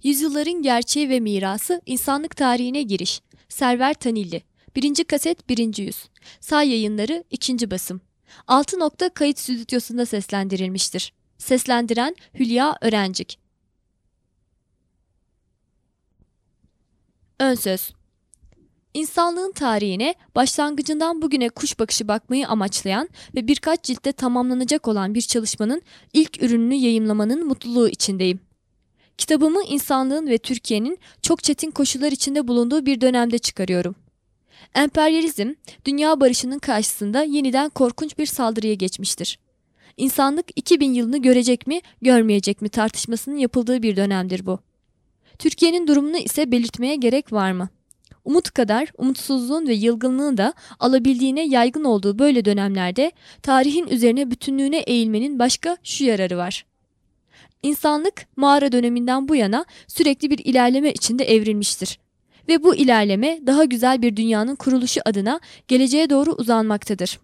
Yüzyılların Gerçeği ve Mirası İnsanlık Tarihine Giriş. Server Tanilli. 1. kaset 1. yüz. Say Yayınları 2. basım. 6 nokta kayıt stüdyosunda seslendirilmiştir. Seslendiren Hülya Örencik. Ön söz. İnsanlığın tarihine başlangıcından bugüne kuş bakışı bakmayı amaçlayan ve birkaç ciltte tamamlanacak olan bir çalışmanın ilk ürününü yayımlamanın mutluluğu içindeyim. Kitabımı insanlığın ve Türkiye'nin çok çetin koşullar içinde bulunduğu bir dönemde çıkarıyorum. Emperyalizm, dünya barışının karşısında yeniden korkunç bir saldırıya geçmiştir. İnsanlık 2000 yılını görecek mi, görmeyecek mi tartışmasının yapıldığı bir dönemdir bu. Türkiye'nin durumunu ise belirtmeye gerek var mı? Umut kadar umutsuzluğun ve yılgınlığın da alabildiğine yaygın olduğu böyle dönemlerde tarihin üzerine bütünlüğüne eğilmenin başka şu yararı var. İnsanlık mağara döneminden bu yana sürekli bir ilerleme içinde evrilmiştir. Ve bu ilerleme daha güzel bir dünyanın kuruluşu adına geleceğe doğru uzanmaktadır.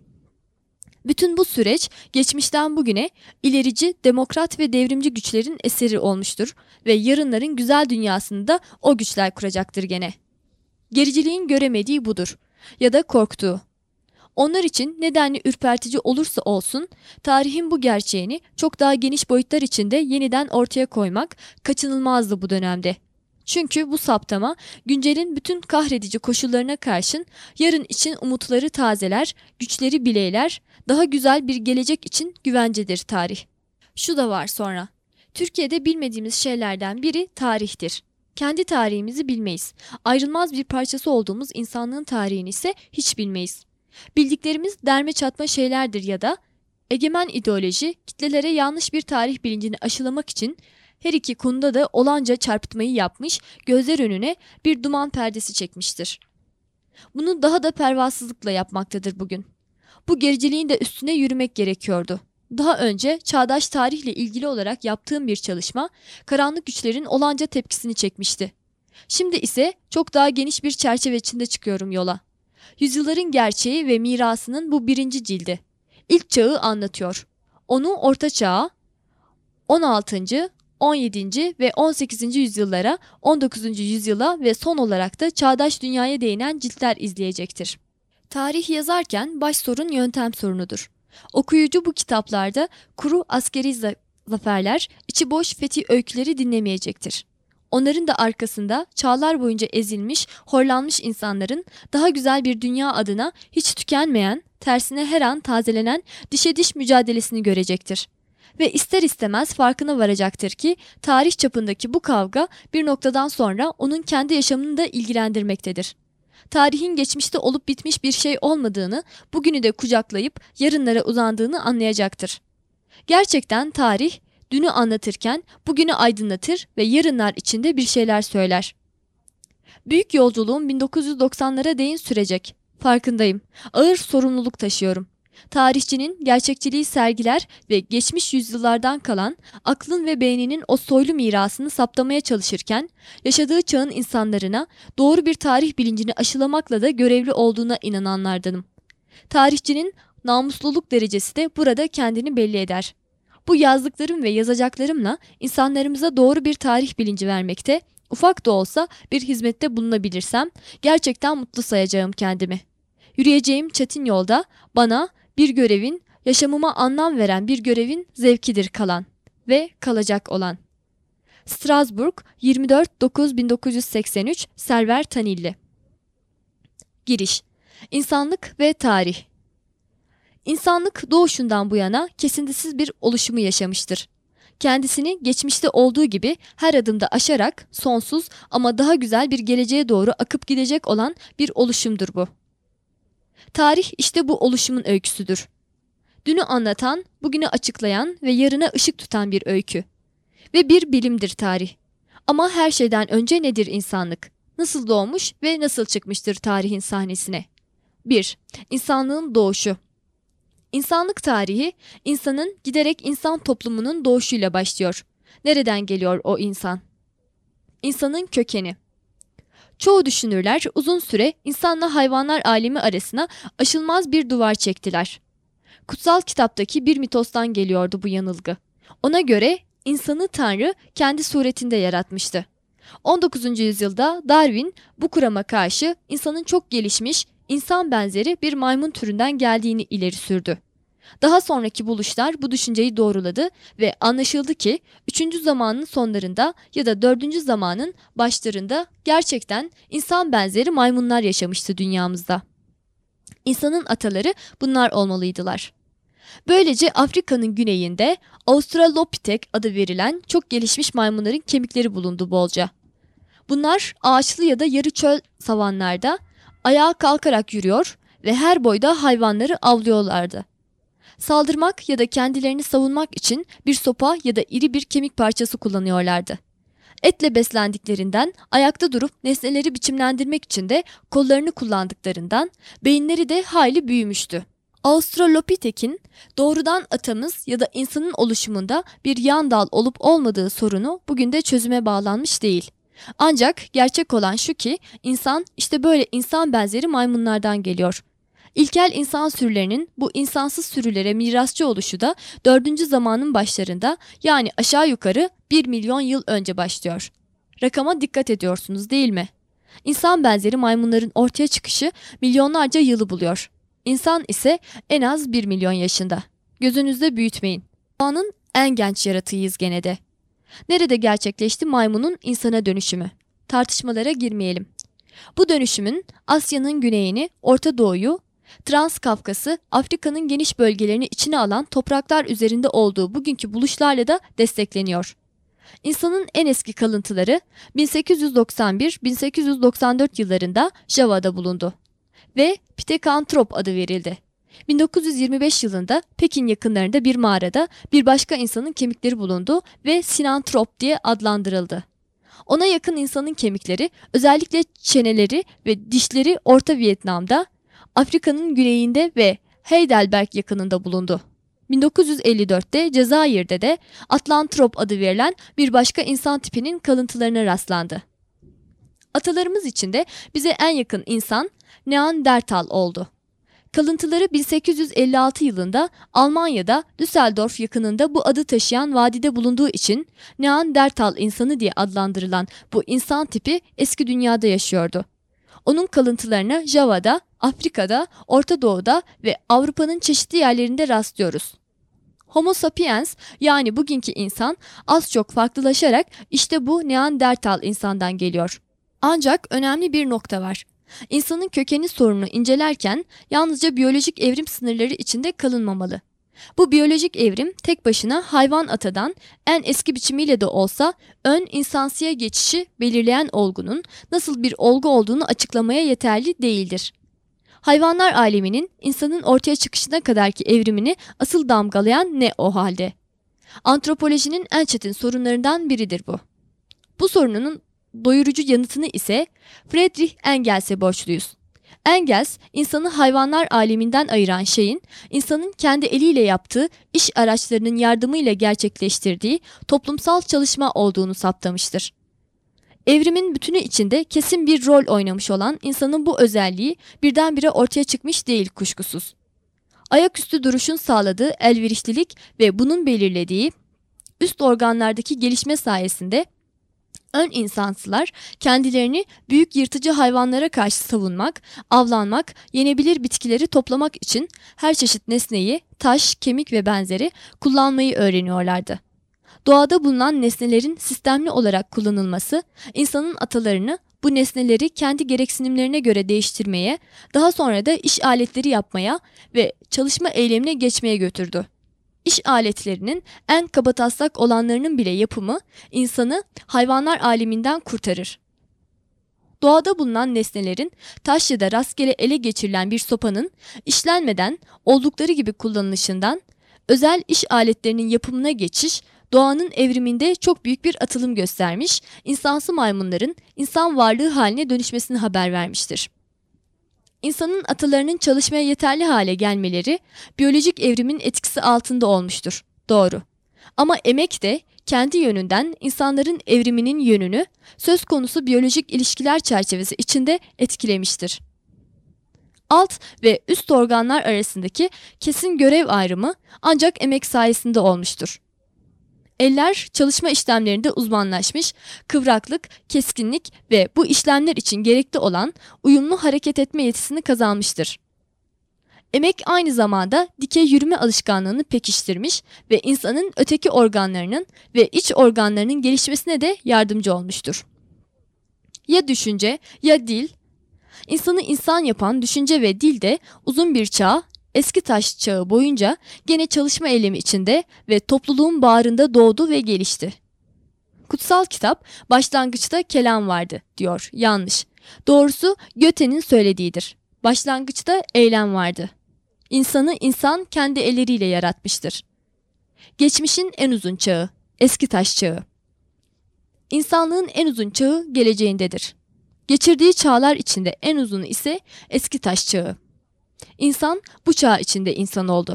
Bütün bu süreç geçmişten bugüne ilerici, demokrat ve devrimci güçlerin eseri olmuştur ve yarınların güzel dünyasını da o güçler kuracaktır gene. Gericiliğin göremediği budur ya da korktuğu. Onlar için nedenli ürpertici olursa olsun, tarihin bu gerçeğini çok daha geniş boyutlar içinde yeniden ortaya koymak kaçınılmazdı bu dönemde. Çünkü bu saptama, güncelin bütün kahredici koşullarına karşın yarın için umutları tazeler, güçleri bileyler, daha güzel bir gelecek için güvencedir tarih. Şu da var sonra. Türkiye'de bilmediğimiz şeylerden biri tarihtir. Kendi tarihimizi bilmeyiz. Ayrılmaz bir parçası olduğumuz insanlığın tarihini ise hiç bilmeyiz. Bildiklerimiz derme çatma şeylerdir ya da egemen ideoloji kitlelere yanlış bir tarih bilincini aşılamak için her iki konuda da olanca çarpıtmayı yapmış, gözler önüne bir duman perdesi çekmiştir. Bunu daha da pervasızlıkla yapmaktadır bugün. Bu gericiliğin de üstüne yürümek gerekiyordu. Daha önce çağdaş tarihle ilgili olarak yaptığım bir çalışma, karanlık güçlerin olanca tepkisini çekmişti. Şimdi ise çok daha geniş bir çerçeve içinde çıkıyorum yola. Yüzyılların Gerçeği ve Mirasının bu 1. cildi. İlk çağı anlatıyor. Onu Orta Çağ'a, 16. 17. ve 18. yüzyıllara, 19. yüzyıla ve son olarak da çağdaş dünyaya değinen ciltler izleyecektir. Tarih yazarken baş sorun yöntem sorunudur. Okuyucu bu kitaplarda kuru askeri zaferler, içi boş fethi öyküleri dinlemeyecektir. Onların da arkasında çağlar boyunca ezilmiş, horlanmış insanların daha güzel bir dünya adına hiç tükenmeyen, tersine her an tazelenen dişe diş mücadelesini görecektir. Ve ister istemez farkına varacaktır ki tarih çapındaki bu kavga bir noktadan sonra onun kendi yaşamını da ilgilendirmektedir. Tarihin geçmişte olup bitmiş bir şey olmadığını, bugünü de kucaklayıp yarınlara uzandığını anlayacaktır. Gerçekten tarih, dünü anlatırken bugünü aydınlatır ve yarınlar içinde bir şeyler söyler. Büyük yolculuğum 1990'lara değin sürecek. Farkındayım. Ağır sorumluluk taşıyorum. Tarihçinin gerçekçiliği sergiler ve geçmiş yüzyıllardan kalan aklın ve beyninin o soylu mirasını saptamaya çalışırken yaşadığı çağın insanlarına doğru bir tarih bilincini aşılamakla da görevli olduğuna inananlardanım. Tarihçinin namusluluk derecesi de burada kendini belli eder. Bu yazdıklarım ve yazacaklarımla insanlarımıza doğru bir tarih bilinci vermekte, ufak da olsa bir hizmette bulunabilirsem gerçekten mutlu sayacağım kendimi. Yürüyeceğim çetin yolda bana bir görevin, yaşamıma anlam veren bir görevin zevkidir kalan ve kalacak olan. Strasbourg, 24.09.1983, Server Tanilli. Giriş. İnsanlık ve tarih. İnsanlık doğuşundan bu yana kesintisiz bir oluşumu yaşamıştır. Kendisini geçmişte olduğu gibi her adımda aşarak sonsuz ama daha güzel bir geleceğe doğru akıp gidecek olan bir oluşumdur bu. Tarih işte bu oluşumun öyküsüdür. Dünü anlatan, bugünü açıklayan ve yarına ışık tutan bir öykü. Ve bir bilimdir tarih. Ama her şeyden önce nedir insanlık? Nasıl doğmuş ve nasıl çıkmıştır tarihin sahnesine? 1. İnsanlığın doğuşu. İnsanlık tarihi, insanın giderek insan toplumunun doğuşuyla başlıyor. Nereden geliyor o insan? İnsanın kökeni. Çoğu düşünürler uzun süre insanla hayvanlar alemi arasına aşılmaz bir duvar çektiler. Kutsal kitaptaki bir mitostan geliyordu bu yanılgı. Ona göre insanı Tanrı kendi suretinde yaratmıştı. 19. yüzyılda Darwin bu kurama karşı insanın çok gelişmiş, insan benzeri bir maymun türünden geldiğini ileri sürdü. Daha sonraki buluşlar bu düşünceyi doğruladı ve anlaşıldı ki 3. zamanın sonlarında ya da 4. zamanın başlarında gerçekten insan benzeri maymunlar yaşamıştı dünyamızda. İnsanın ataları bunlar olmalıydılar. Böylece Afrika'nın güneyinde Australopithec adı verilen çok gelişmiş maymunların kemikleri bulundu bolca. Bunlar ağaçlı ya da yarı çöl savanlarda ayağa kalkarak yürüyor ve her boyda hayvanları avlıyorlardı. Saldırmak ya da kendilerini savunmak için bir sopa ya da iri bir kemik parçası kullanıyorlardı. Etle beslendiklerinden ayakta durup nesneleri biçimlendirmek için de kollarını kullandıklarından beyinleri de hayli büyümüştü. Australopithec'in doğrudan atamız ya da insanın oluşumunda bir yan dal olup olmadığı sorunu bugün de çözüme bağlanmış değil. Ancak gerçek olan şu ki insan işte böyle insan benzeri maymunlardan geliyor. İlkel insan sürülerinin bu insansız sürülere mirasçı oluşu da 4. zamanın başlarında yani aşağı yukarı 1 milyon yıl önce başlıyor. Rakama dikkat ediyorsunuz değil mi? İnsan benzeri maymunların ortaya çıkışı milyonlarca yılı buluyor. İnsan ise en az 1 milyon yaşında. Gözünüzde büyütmeyin. Doğanın en genç yaratığıyız gene de. Nerede gerçekleşti maymunun insana dönüşümü? Tartışmalara girmeyelim. Bu dönüşümün Asya'nın güneyini, Orta Doğu'yu, Transkafkas'ı, Afrika'nın geniş bölgelerini içine alan topraklar üzerinde olduğu bugünkü buluşlarla da destekleniyor. İnsanın en eski kalıntıları 1891-1894 yıllarında Java'da bulundu ve Pithecanthrope adı verildi. 1925 yılında Pekin yakınlarında bir mağarada bir başka insanın kemikleri bulundu ve Sinanthrope diye adlandırıldı. Ona yakın insanın kemikleri, özellikle çeneleri ve dişleri Orta Vietnam'da, Afrika'nın güneyinde ve Heidelberg yakınında bulundu. 1954'te Cezayir'de de Atlantrop adı verilen bir başka insan tipinin kalıntılarına rastlandı. Atalarımız için de bize en yakın insan Neandertal oldu. Kalıntıları 1856 yılında Almanya'da Düsseldorf yakınında bu adı taşıyan vadide bulunduğu için Neandertal insanı diye adlandırılan bu insan tipi eski dünyada yaşıyordu. Onun kalıntılarına Java'da, Afrika'da, Orta Doğu'da ve Avrupa'nın çeşitli yerlerinde rastlıyoruz. Homo sapiens yani bugünkü insan az çok farklılaşarak işte bu Neandertal insandan geliyor. Ancak önemli bir nokta var. İnsanın kökeni sorununu incelerken yalnızca biyolojik evrim sınırları içinde kalınmamalı. Bu biyolojik evrim tek başına hayvan atadan en eski biçimiyle de olsa ön insansıya geçişi belirleyen olgunun nasıl bir olgu olduğunu açıklamaya yeterli değildir. Hayvanlar aleminin insanın ortaya çıkışına kadarki evrimini asıl damgalayan ne o halde? Antropolojinin en çetin sorunlarından biridir bu. Bu sorunun doyurucu yanıtını ise Friedrich Engels'e borçluyuz. Engels, insanı hayvanlar aleminden ayıran şeyin, insanın kendi eliyle yaptığı iş araçlarının yardımıyla gerçekleştirdiği toplumsal çalışma olduğunu saptamıştır. Evrimin bütünü içinde kesin bir rol oynamış olan insanın bu özelliği birdenbire ortaya çıkmış değil kuşkusuz. Ayaküstü duruşun sağladığı elverişlilik ve bunun belirlediği üst organlardaki gelişme sayesinde ön insansılar kendilerini büyük yırtıcı hayvanlara karşı savunmak, avlanmak, yenebilir bitkileri toplamak için her çeşit nesneyi, taş, kemik ve benzeri kullanmayı öğreniyorlardı. Doğada bulunan nesnelerin sistemli olarak kullanılması, insanın atalarını bu nesneleri kendi gereksinimlerine göre değiştirmeye, daha sonra da iş aletleri yapmaya ve çalışma eylemine geçmeye götürdü. İş aletlerinin en kabataslak olanlarının bile yapımı insanı hayvanlar aleminden kurtarır. Doğada bulunan nesnelerin taş ya da rastgele ele geçirilen bir sopanın işlenmeden oldukları gibi kullanılışından özel iş aletlerinin yapımına geçiş doğanın evriminde çok büyük bir atılım göstermiş, insansı maymunların insan varlığı haline dönüşmesini haber vermiştir. İnsanın atalarının çalışmaya yeterli hale gelmeleri biyolojik evrimin etkisi altında olmuştur. Doğru. Ama emek de kendi yönünden insanların evriminin yönünü söz konusu biyolojik ilişkiler çerçevesi içinde etkilemiştir. Alt ve üst organlar arasındaki kesin görev ayrımı ancak emek sayesinde olmuştur. Eller çalışma işlemlerinde uzmanlaşmış, kıvraklık, keskinlik ve bu işlemler için gerekli olan uyumlu hareket etme yetisini kazanmıştır. Emek aynı zamanda dikey yürüme alışkanlığını pekiştirmiş ve insanın öteki organlarının ve iç organlarının gelişmesine de yardımcı olmuştur. Ya düşünce ya dil, insanı insan yapan düşünce ve dil de uzun bir çağ, eski taş çağı boyunca gene çalışma eylemi içinde ve topluluğun bağrında doğdu ve gelişti. Kutsal kitap başlangıçta kelam vardı diyor. Yanlış. Doğrusu Göte'nin söylediğidir. Başlangıçta eylem vardı. İnsanı insan kendi elleriyle yaratmıştır. Geçmişin en uzun çağı, eski taş çağı. İnsanlığın en uzun çağı geleceğindedir. Geçirdiği çağlar içinde en uzunu ise eski taş çağı. İnsan bu çağ içinde insan oldu.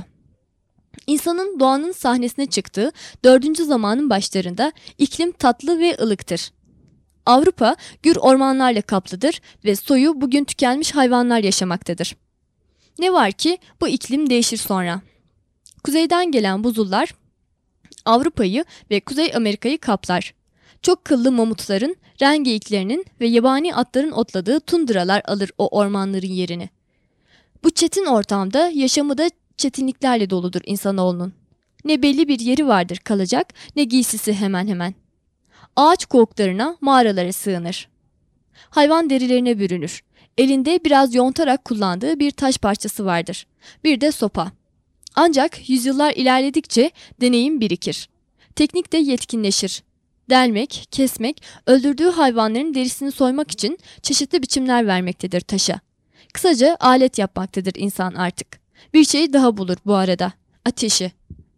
İnsanın doğanın sahnesine çıktığı 4. zamanın başlarında iklim tatlı ve ılıktır. Avrupa gür ormanlarla kaplıdır ve soyu bugün tükenmiş hayvanlar yaşamaktadır. Ne var ki bu iklim değişir sonra. Kuzeyden gelen buzullar Avrupa'yı ve Kuzey Amerika'yı kaplar. Çok kıllı mamutların, rengeyiklerinin ve yabani atların otladığı tundralar alır o ormanların yerini. Bu çetin ortamda yaşamı da çetinliklerle doludur insanoğlunun. Ne belli bir yeri vardır kalacak, ne giysisi hemen hemen. Ağaç kovuklarına, mağaralara sığınır. Hayvan derilerine bürünür. Elinde biraz yontarak kullandığı bir taş parçası vardır. Bir de sopa. Ancak yüzyıllar ilerledikçe deneyim birikir. Teknik de yetkinleşir. Delmek, kesmek, öldürdüğü hayvanların derisini soymak için çeşitli biçimler vermektedir taşa. Kısaca alet yapmaktadır insan artık. Bir şey daha bulur bu arada. Ateşi.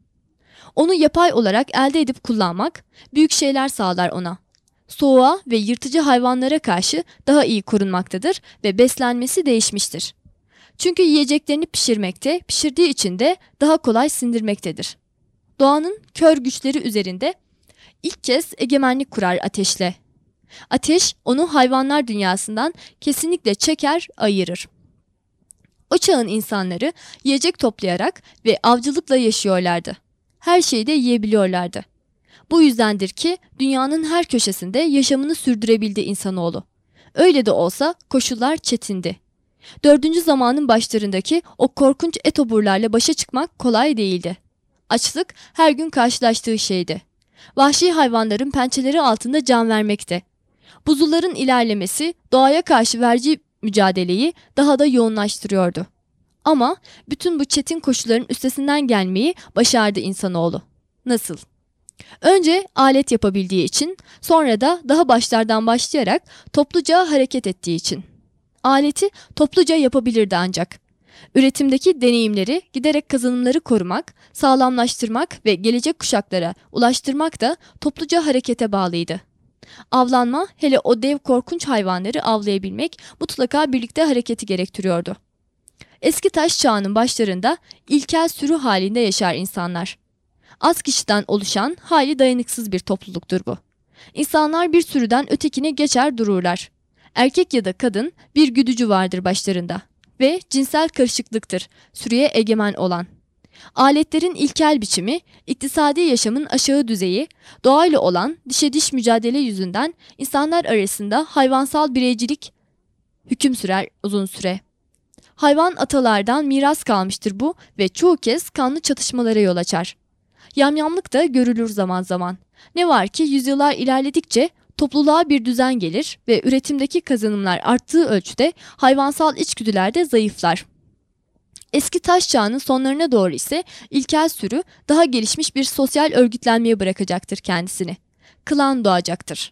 Onu yapay olarak elde edip kullanmak büyük şeyler sağlar ona. Soğuğa ve yırtıcı hayvanlara karşı daha iyi korunmaktadır ve beslenmesi değişmiştir. Çünkü yiyeceklerini pişirmekte, pişirdiği için de daha kolay sindirmektedir. Doğanın kör güçleri üzerinde ilk kez egemenlik kurar ateşle. Ateş onu hayvanlar dünyasından kesinlikle çeker, ayırır. O çağın insanları yiyecek toplayarak ve avcılıkla yaşıyorlardı. Her şeyi de yiyebiliyorlardı. Bu yüzdendir ki dünyanın her köşesinde yaşamını sürdürebildi insanoğlu. Öyle de olsa koşullar çetindi. 4. zamanın başlarındaki o korkunç etoburlarla başa çıkmak kolay değildi. Açlık her gün karşılaştığı şeydi. Vahşi hayvanların pençeleri altında can vermekte. Buzulların ilerlemesi doğaya karşı verdiği mücadeleyi daha da yoğunlaştırıyordu. Ama bütün bu çetin koşulların üstesinden gelmeyi başardı insanoğlu. Nasıl? Önce alet yapabildiği için, sonra da daha başlardan başlayarak topluca hareket ettiği için. Aleti topluca yapabilirdi ancak. Üretimdeki deneyimleri, giderek kazanımları korumak, sağlamlaştırmak ve gelecek kuşaklara ulaştırmak da topluca harekete bağlıydı. Avlanma, hele o dev korkunç hayvanları avlayabilmek mutlaka birlikte hareketi gerektiriyordu. Eski taş çağının başlarında ilkel sürü halinde yaşar insanlar. Az kişiden oluşan hali dayanıksız bir topluluktur bu. İnsanlar bir sürüden ötekine geçer dururlar. Erkek ya da kadın bir güdücü vardır başlarında ve cinsel karışıklıktır sürüye egemen olan. Aletlerin ilkel biçimi, iktisadi yaşamın aşağı düzeyi, doğayla olan dişe diş mücadele yüzünden insanlar arasında hayvansal bireycilik hüküm sürer uzun süre. Hayvan atalardan miras kalmıştır bu ve çoğu kez kanlı çatışmalara yol açar. Yamyamlık da görülür zaman zaman. Ne var ki yüzyıllar ilerledikçe topluluğa bir düzen gelir ve üretimdeki kazanımlar arttığı ölçüde hayvansal içgüdüler de zayıflar. Eski taş çağının sonlarına doğru ise ilkel sürü daha gelişmiş bir sosyal örgütlenmeye bırakacaktır kendisini. Klan doğacaktır.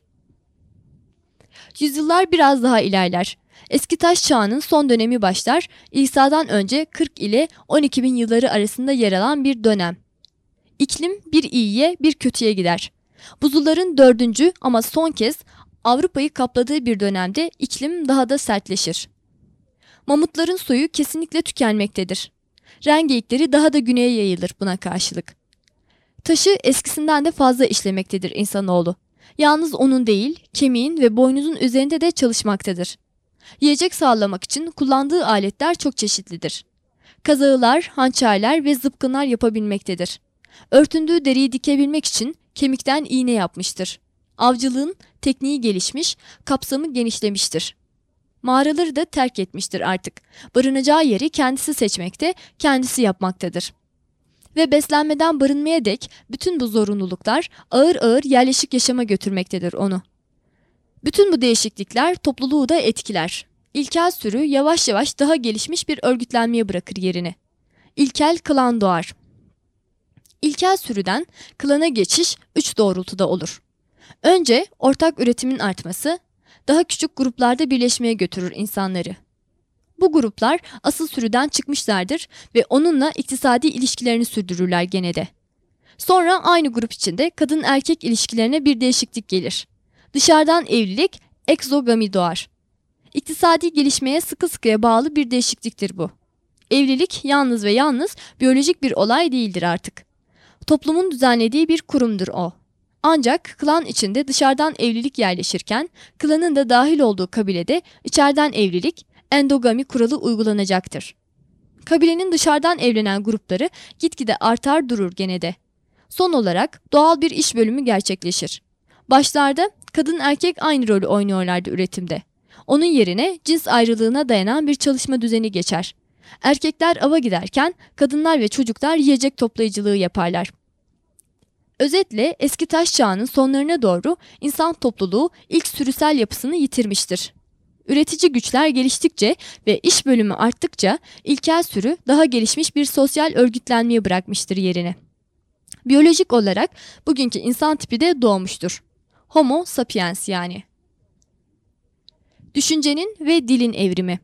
Yüzyıllar biraz daha ilerler. Eski taş çağının son dönemi başlar, İsa'dan önce 40 ile 12 bin yılları arasında yer alan bir dönem. İklim bir iyiye bir kötüye gider. Buzulların 4. ama son kez Avrupa'yı kapladığı bir dönemde iklim daha da sertleşir. Mamutların soyu kesinlikle tükenmektedir. Rengeyikleri daha da güneye yayılır buna karşılık. Taşı eskisinden de fazla işlemektedir insanoğlu. Yalnız onun değil, kemiğin ve boynuzun üzerinde de çalışmaktadır. Yiyecek sağlamak için kullandığı aletler çok çeşitlidir. Kazağılar, hançerler ve zıpkınlar yapabilmektedir. Örtündüğü deriyi dikebilmek için kemikten iğne yapmıştır. Avcılığın tekniği gelişmiş, kapsamı genişlemiştir. Mağaraları da terk etmiştir artık. Barınacağı yeri kendisi seçmekte, kendisi yapmaktadır. Ve beslenmeden barınmaya dek bütün bu zorunluluklar ağır ağır yerleşik yaşama götürmektedir onu. Bütün bu değişiklikler topluluğu da etkiler. İlkel sürü yavaş yavaş daha gelişmiş bir örgütlenmeye bırakır yerini. İlkel klan doğar. İlkel sürüden klana geçiş 3 doğrultuda olur. Önce ortak üretimin artması, daha küçük gruplarda birleşmeye götürür insanları. Bu gruplar asıl sürüden çıkmışlardır ve onunla iktisadi ilişkilerini sürdürürler gene de. Sonra aynı grup içinde kadın erkek ilişkilerine bir değişiklik gelir. Dışarıdan evlilik, egzogami doğar. İktisadi gelişmeye sıkı sıkıya bağlı bir değişikliktir bu. Evlilik yalnız ve yalnız biyolojik bir olay değildir artık. Toplumun düzenlediği bir kurumdur o. Ancak klan içinde dışarıdan evlilik yerleşirken, klanın da dahil olduğu kabilede içeriden evlilik, endogami kuralı uygulanacaktır. Kabilenin dışarıdan evlenen grupları gitgide artar durur gene de. Son olarak doğal bir iş bölümü gerçekleşir. Başlarda kadın erkek aynı rolü oynuyorlardı üretimde. Onun yerine cins ayrılığına dayanan bir çalışma düzeni geçer. Erkekler ava giderken kadınlar ve çocuklar yiyecek toplayıcılığı yaparlar. Özetle eski taş çağının sonlarına doğru insan topluluğu ilk sürüsel yapısını yitirmiştir. Üretici güçler geliştikçe ve iş bölümü arttıkça ilkel sürü daha gelişmiş bir sosyal örgütlenmeye bırakmıştır yerini. Biyolojik olarak bugünkü insan tipi de doğmuştur. Homo sapiens yani. Düşüncenin ve dilin evrimi.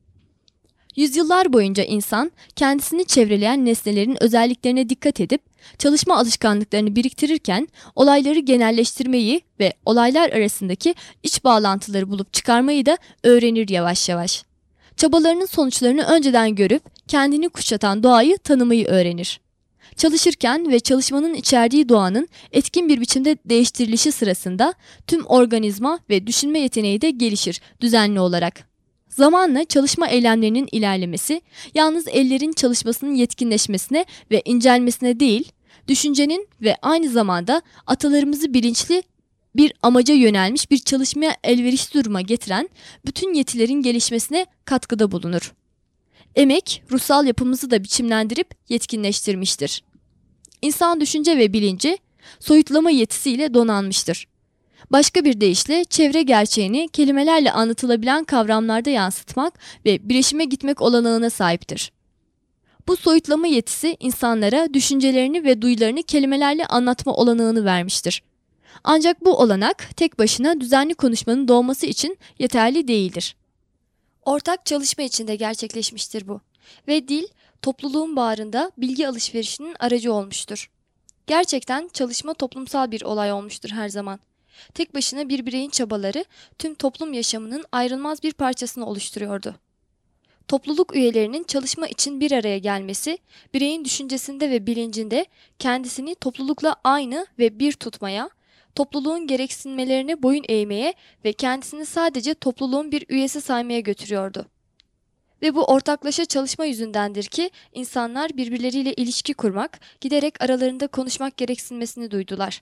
Yüzyıllar boyunca insan kendisini çevreleyen nesnelerin özelliklerine dikkat edip çalışma alışkanlıklarını biriktirirken olayları genelleştirmeyi ve olaylar arasındaki iç bağlantıları bulup çıkarmayı da öğrenir yavaş yavaş. Çabalarının sonuçlarını önceden görüp kendini kuşatan doğayı tanımayı öğrenir. Çalışırken ve çalışmanın içerdiği doğanın etkin bir biçimde değiştirilişi sırasında tüm organizma ve düşünme yeteneği de gelişir düzenli olarak. Zamanla çalışma eylemlerinin ilerlemesi, yalnız ellerin çalışmasının yetkinleşmesine ve incelmesine değil, düşüncenin ve aynı zamanda atalarımızı bilinçli bir amaca yönelmiş bir çalışmaya elverişli duruma getiren bütün yetilerin gelişmesine katkıda bulunur. Emek, ruhsal yapımızı da biçimlendirip yetkinleştirmiştir. İnsan düşünce ve bilinci, soyutlama yetisiyle donanmıştır. Başka bir deyişle çevre gerçeğini kelimelerle anlatılabilen kavramlarda yansıtmak ve bileşime gitmek olanağına sahiptir. Bu soyutlama yetisi insanlara düşüncelerini ve duyularını kelimelerle anlatma olanağını vermiştir. Ancak bu olanak tek başına düzenli konuşmanın doğması için yeterli değildir. Ortak çalışma içinde gerçekleşmiştir bu ve dil topluluğun bağrında bilgi alışverişinin aracı olmuştur. Gerçekten çalışma toplumsal bir olay olmuştur her zaman. Tek başına bir bireyin çabaları tüm toplum yaşamının ayrılmaz bir parçasını oluşturuyordu. Topluluk üyelerinin çalışma için bir araya gelmesi, bireyin düşüncesinde ve bilincinde kendisini toplulukla aynı ve bir tutmaya, topluluğun gereksinmelerine boyun eğmeye ve kendisini sadece topluluğun bir üyesi saymaya götürüyordu. Ve bu ortaklaşa çalışma yüzündendir ki insanlar birbirleriyle ilişki kurmak, giderek aralarında konuşmak gereksinmesini duydular.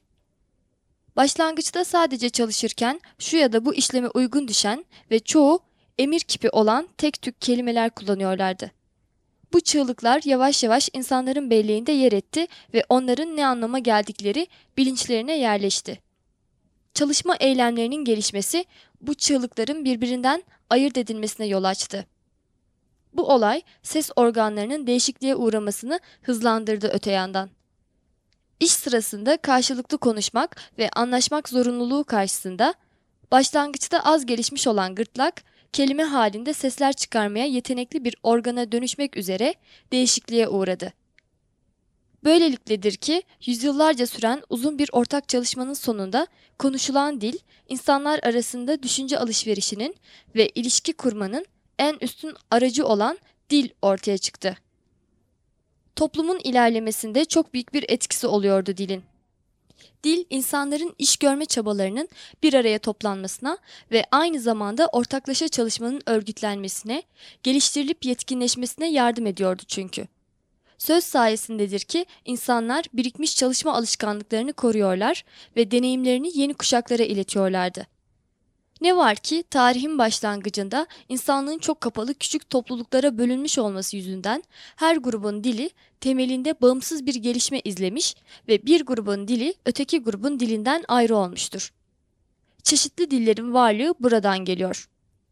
Başlangıçta sadece çalışırken şu ya da bu işleme uygun düşen ve çoğu emir kipi olan tek tük kelimeler kullanıyorlardı. Bu çığlıklar yavaş yavaş insanların belleğinde yer etti ve onların ne anlama geldikleri bilinçlerine yerleşti. Çalışma eylemlerinin gelişmesi bu çığlıkların birbirinden ayırt edilmesine yol açtı. Bu olay ses organlarının değişikliğe uğramasını hızlandırdı öte yandan. İş sırasında karşılıklı konuşmak ve anlaşmak zorunluluğu karşısında başlangıçta az gelişmiş olan gırtlak, kelime halinde sesler çıkarmaya yetenekli bir organa dönüşmek üzere değişikliğe uğradı. Böylelikledir ki yüzyıllarca süren uzun bir ortak çalışmanın sonunda konuşulan dil, insanlar arasında düşünce alışverişinin ve ilişki kurmanın en üstün aracı olan dil ortaya çıktı. Toplumun ilerlemesinde çok büyük bir etkisi oluyordu dilin. Dil, insanların iş görme çabalarının bir araya toplanmasına ve aynı zamanda ortaklaşa çalışmanın örgütlenmesine, geliştirilip yetkinleşmesine yardım ediyordu çünkü. Söz sayesindedir ki insanlar birikmiş çalışma alışkanlıklarını koruyorlar ve deneyimlerini yeni kuşaklara iletiyorlardı. Ne var ki tarihin başlangıcında insanlığın çok kapalı küçük topluluklara bölünmüş olması yüzünden her grubun dili temelinde bağımsız bir gelişme izlemiş ve bir grubun dili öteki grubun dilinden ayrı olmuştur. Çeşitli dillerin varlığı buradan geliyor.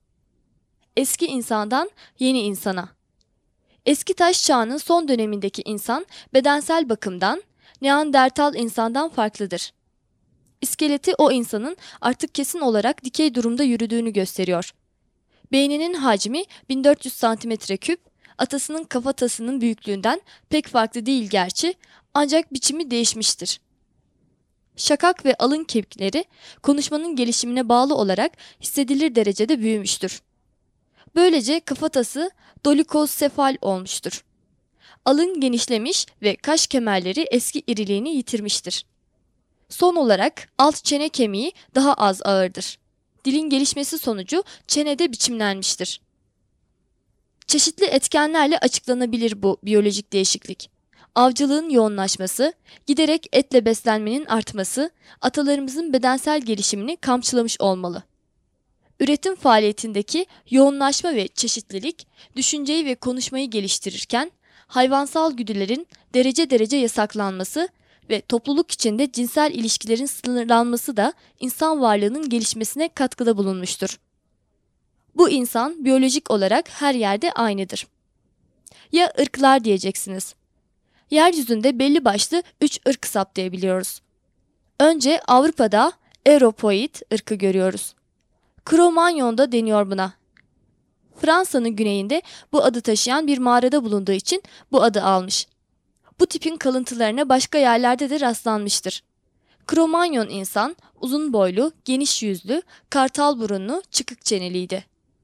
Eski insandan yeni insana. Eski taş çağının son dönemindeki insan bedensel bakımdan Neandertal insandan farklıdır. İskeleti o insanın artık kesin olarak dikey durumda yürüdüğünü gösteriyor. Beyninin hacmi 1400 santimetre küp, atasının kafatasının büyüklüğünden pek farklı değil gerçi, ancak biçimi değişmiştir. Şakak ve alın kemikleri konuşmanın gelişimine bağlı olarak hissedilir derecede büyümüştür. Böylece kafatası dolikozsefal olmuştur. Alın genişlemiş ve kaş kemerleri eski iriliğini yitirmiştir. Son olarak alt çene kemiği daha az ağırdır. Dilin gelişmesi sonucu çenede biçimlenmiştir. Çeşitli etkenlerle açıklanabilir bu biyolojik değişiklik. Avcılığın yoğunlaşması, giderek etle beslenmenin artması, atalarımızın bedensel gelişimini kamçılamış olmalı. Üretim faaliyetindeki yoğunlaşma ve çeşitlilik, düşünceyi ve konuşmayı geliştirirken, hayvansal güdülerin derece derece yasaklanması ve topluluk içinde cinsel ilişkilerin sınırlanması da insan varlığının gelişmesine katkıda bulunmuştur. Bu insan biyolojik olarak her yerde aynıdır. Ya ırklar diyeceksiniz. Yeryüzünde belli başlı 3 ırk saptayabiliyoruz. Önce Avrupa'da Europoid ırkı görüyoruz. Cro-Magnon'da deniyor buna. Fransa'nın güneyinde bu adı taşıyan bir mağarada bulunduğu için bu adı almış. Bu tipin kalıntılarına başka yerlerde de rastlanmıştır. Cro-Magnon insan uzun boylu, geniş yüzlü, kartal burunlu, çıkık çeneliydi.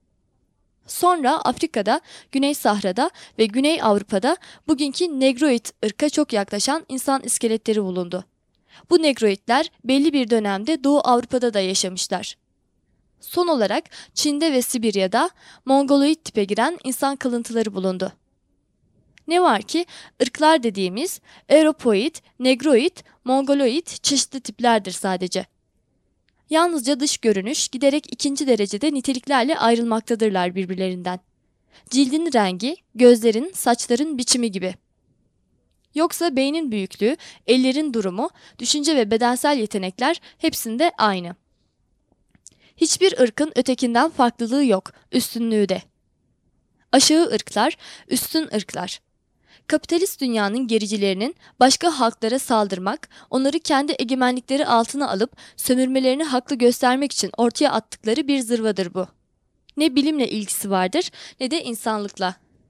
Sonra Afrika'da, Güney Sahra'da ve Güney Avrupa'da bugünkü Negroid ırka çok yaklaşan insan iskeletleri bulundu. Bu Negroidler belli bir dönemde Doğu Avrupa'da da yaşamışlar. Son olarak Çin'de ve Sibirya'da Mongoloid tipe giren insan kalıntıları bulundu. Ne var ki ırklar dediğimiz Europoid, Negroid, Mongoloid çeşitli tiplerdir sadece. Yalnızca dış görünüş giderek ikinci derecede niteliklerle ayrılmaktadırlar birbirlerinden. Cildin rengi, gözlerin, saçların biçimi gibi. Yoksa beynin büyüklüğü, ellerin durumu, düşünce ve bedensel yetenekler hepsinde aynı. Hiçbir ırkın ötekinden farklılığı yok, üstünlüğü de. Aşağı ırklar, üstün ırklar. Kapitalist dünyanın gericilerinin başka halklara saldırmak, onları kendi egemenlikleri altına alıp sömürmelerini haklı göstermek için ortaya attıkları bir zırvadır bu. Ne bilimle ilgisi vardır ne de insanlıkla.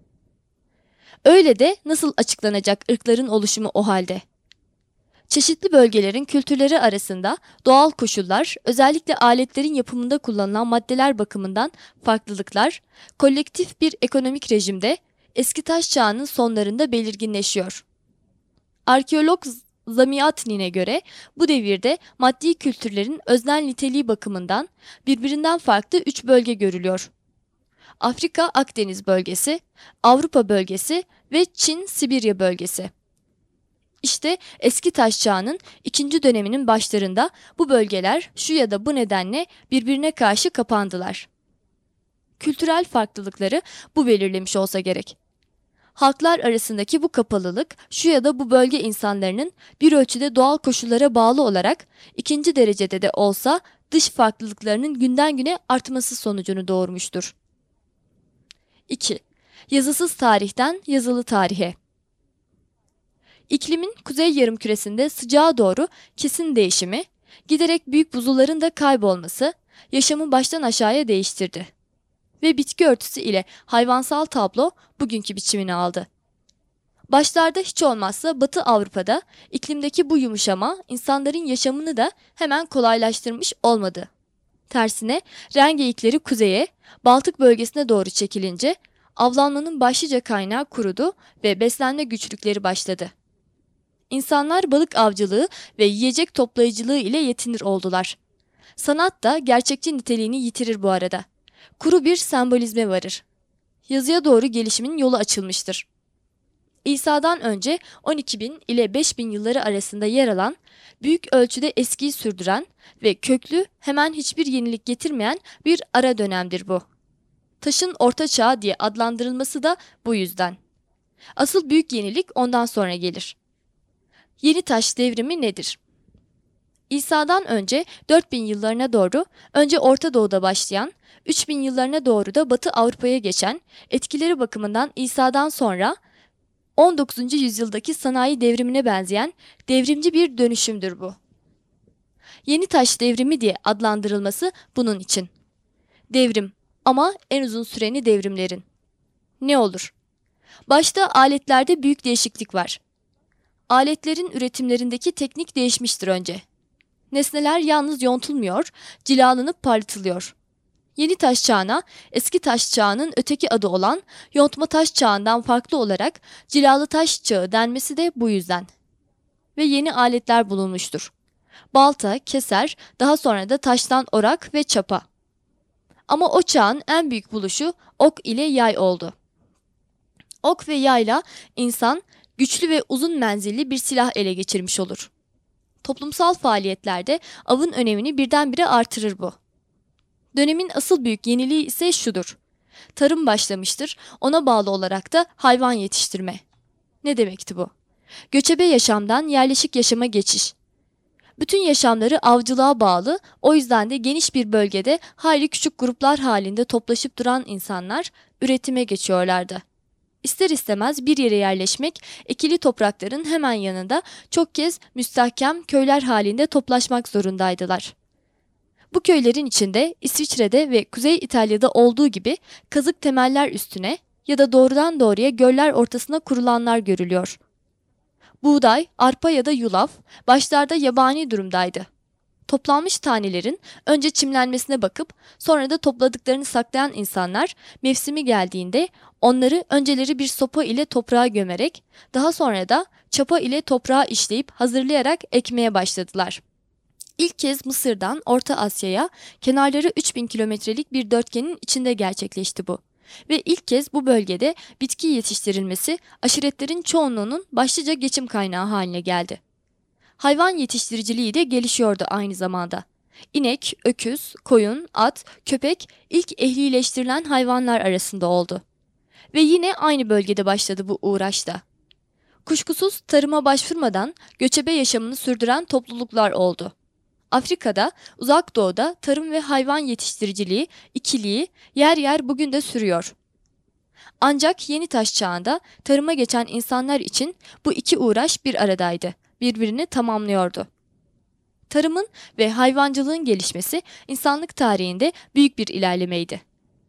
Öyle de nasıl açıklanacak ırkların oluşumu o halde? Çeşitli bölgelerin kültürleri arasında doğal koşullar, özellikle aletlerin yapımında kullanılan maddeler bakımından farklılıklar, kolektif bir ekonomik rejimde eski taş çağının sonlarında belirginleşiyor. Arkeolog Zamiatnin'e göre bu devirde maddi kültürlerin öznel niteliği bakımından birbirinden farklı 3 bölge görülüyor. Afrika Akdeniz bölgesi, Avrupa bölgesi ve Çin Sibirya bölgesi. İşte eski taş çağının 2. döneminin başlarında bu bölgeler şu ya da bu nedenle birbirine karşı kapandılar. Kültürel farklılıkları bu belirlemiş olsa gerek. Halklar arasındaki bu kapalılık şu ya da bu bölge insanlarının bir ölçüde doğal koşullara bağlı olarak 2. derecede de olsa dış farklılıklarının günden güne artması sonucunu doğurmuştur. 2. Yazısız tarihten yazılı tarihe. İklimin kuzey yarımküresinde sıcağa doğru kesin değişimi, giderek büyük buzulların da kaybolması, yaşamı baştan aşağıya değiştirdi. Ve bitki örtüsü ile hayvansal tablo bugünkü biçimini aldı. Başlarda hiç olmazsa Batı Avrupa'da iklimdeki bu yumuşama insanların yaşamını da hemen kolaylaştırmış olmadı. Tersine ren geyikleri kuzeye, Baltık bölgesine doğru çekilince avlanmanın başlıca kaynağı kurudu ve beslenme güçlükleri başladı. İnsanlar balık avcılığı ve yiyecek toplayıcılığı ile yetinir oldular. Sanat da gerçekçi niteliğini yitirir bu arada. Kuru bir sembolizme varır. Yazıya doğru gelişimin yolu açılmıştır. İsa'dan önce 12.000 ile 5.000 yılları arasında yer alan, büyük ölçüde eskiyi sürdüren ve köklü, hemen hiçbir yenilik getirmeyen bir ara dönemdir bu. Taşın Orta Çağ diye adlandırılması da bu yüzden. Asıl büyük yenilik ondan sonra gelir. Yeni Taş Devrimi nedir? İsa'dan önce 4.000 yıllarına doğru önce Orta Doğu'da başlayan, 3.000 yıllarına doğru da Batı Avrupa'ya geçen, etkileri bakımından İsa'dan sonra 19. yüzyıldaki sanayi devrimine benzeyen devrimci bir dönüşümdür bu. Yeni Taş Devrimi diye adlandırılması bunun için. Devrim ama en uzun süreni devrimlerin. Ne olur? Başta aletlerde büyük değişiklik var. Aletlerin üretimlerindeki teknik değişmiştir önce. Nesneler yalnız yontulmuyor, cilalanıp parlatılıyor. Yeni taş çağına, eski taş çağının öteki adı olan yontma taş çağından farklı olarak cilalı taş çağı denmesi de bu yüzden. Ve yeni aletler bulunmuştur. Balta, keser, daha sonra da taştan orak ve çapa. Ama o çağın en büyük buluşu ok ile yay oldu. Ok ve yayla insan güçlü ve uzun menzilli bir silah ele geçirmiş olur. Toplumsal faaliyetlerde avın önemini birdenbire artırır bu. Dönemin asıl büyük yeniliği ise şudur. Tarım başlamıştır, ona bağlı olarak da hayvan yetiştirme. Ne demekti bu? Göçebe yaşamdan yerleşik yaşama geçiş. Bütün yaşamları avcılığa bağlı, o yüzden de geniş bir bölgede hayli küçük gruplar halinde toplaşıp duran insanlar üretime geçiyorlardı. İster istemez bir yere yerleşmek, ekili toprakların hemen yanında çok kez müstahkem köyler halinde toplaşmak zorundaydılar. Bu köylerin içinde İsviçre'de ve Kuzey İtalya'da olduğu gibi kazık temeller üstüne ya da doğrudan doğruya göller ortasına kurulanlar görülüyor. Buğday, arpa ya da yulaf başlarda yabani durumdaydı. Toplanmış tanelerin önce çimlenmesine bakıp sonra da topladıklarını saklayan insanlar mevsimi geldiğinde onları önceleri bir sopa ile toprağa gömerek daha sonra da çapa ile toprağa işleyip hazırlayarak ekmeye başladılar. İlk kez Mısır'dan Orta Asya'ya kenarları 3.000 kilometrelik bir dörtgenin içinde gerçekleşti bu. Ve ilk kez bu bölgede bitki yetiştirilmesi aşiretlerin çoğunluğunun başlıca geçim kaynağı haline geldi. Hayvan yetiştiriciliği de gelişiyordu aynı zamanda. İnek, öküz, koyun, at, köpek ilk ehlileştirilen hayvanlar arasında oldu. Ve yine aynı bölgede başladı bu uğraşta. Kuşkusuz tarıma başvurmadan göçebe yaşamını sürdüren topluluklar oldu. Afrika'da, Uzak Doğu'da tarım ve hayvan yetiştiriciliği, ikiliği yer yer bugün de sürüyor. Ancak yeni taş çağında tarıma geçen insanlar için bu iki uğraş bir aradaydı, birbirini tamamlıyordu. Tarımın ve hayvancılığın gelişmesi insanlık tarihinde büyük bir ilerlemeydi.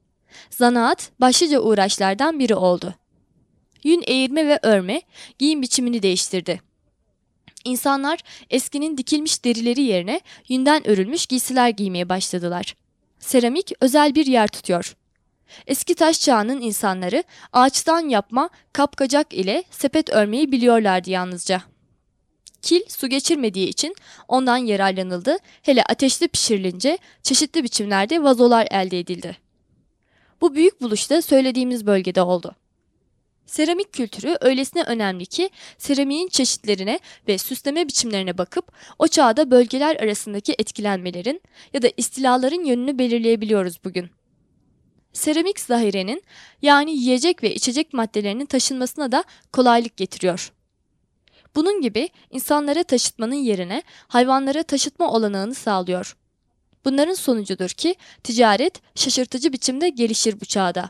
Zanaat başlıca uğraşlardan biri oldu. Yün eğirme ve örme giyim biçimini değiştirdi. İnsanlar eskinin dikilmiş derileri yerine yünden örülmüş giysiler giymeye başladılar. Seramik özel bir yer tutuyor. Eski taş çağının insanları ağaçtan yapma kapkacak ile sepet örmeyi biliyorlardı yalnızca. Kil su geçirmediği için ondan yararlanıldı, hele ateşte pişirilince çeşitli biçimlerde vazolar elde edildi. Bu büyük buluş da söylediğimiz bölgede oldu. Seramik kültürü öylesine önemli ki seramiğin çeşitlerine ve süsleme biçimlerine bakıp o çağda bölgeler arasındaki etkilenmelerin ya da istilaların yönünü belirleyebiliyoruz bugün. Seramik zahirenin yani yiyecek ve içecek maddelerinin taşınmasına da kolaylık getiriyor. Bunun gibi insanlara taşıtmanın yerine hayvanlara taşıtma olanağını sağlıyor. Bunların sonucudur ki ticaret şaşırtıcı biçimde gelişir bu çağda.